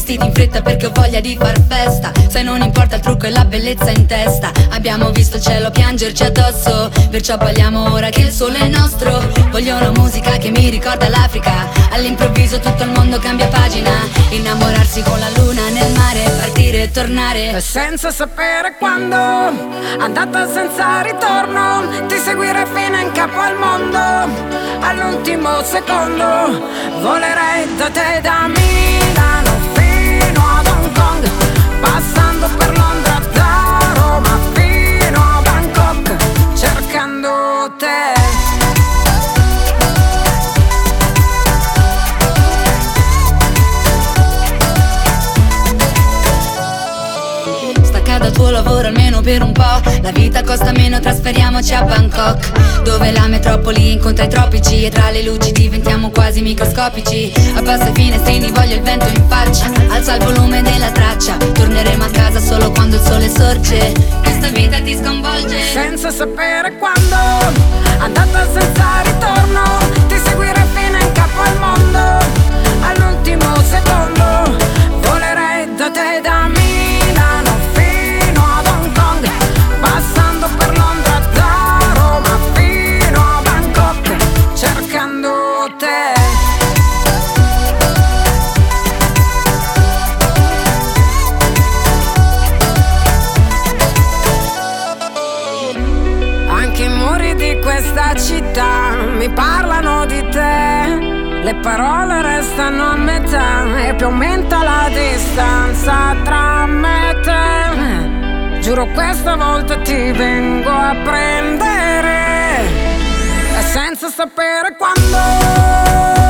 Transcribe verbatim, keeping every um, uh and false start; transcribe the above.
vestiti in fretta perché ho voglia di far festa. Se non importa il trucco e la bellezza in testa. Abbiamo visto il cielo piangerci addosso, perciò balliamo ora che il sole è nostro. Voglio una musica che mi ricorda l'Africa. All'improvviso tutto il mondo cambia pagina. Innamorarsi con la luna nel mare, partire e tornare senza sapere quando, andata senza ritorno. Ti seguirei fino in capo al mondo, all'ultimo secondo. Volerei da te, da Milano fino ad Hong Kong, passando per Londra, da Roma fino a Bangkok, cercando te. Dal tuo lavoro almeno per un po'. La vita costa meno, trasferiamoci a Bangkok, dove la metropoli incontra i tropici e tra le luci diventiamo quasi microscopici. Abbassa i finestrini, voglio il vento in faccia, alza il volume della traccia. Torneremo a casa solo quando il sole sorge. Questa vita ti sconvolge senza sapere quando, andata senza ritorno. Ti seguirei fino in capo al mondo, all'ultimo secondo. Volerei da te, da Milano fino ad Hong Kong, passando per Londra, da Roma fino a Bangkok, cercando te. Anche i muri di questa città mi parlano di te. Le parole restano a metà e più aumenta la distanza tra me e te. Giuro questa volta ti vengo a prendere, e senza sapere quando.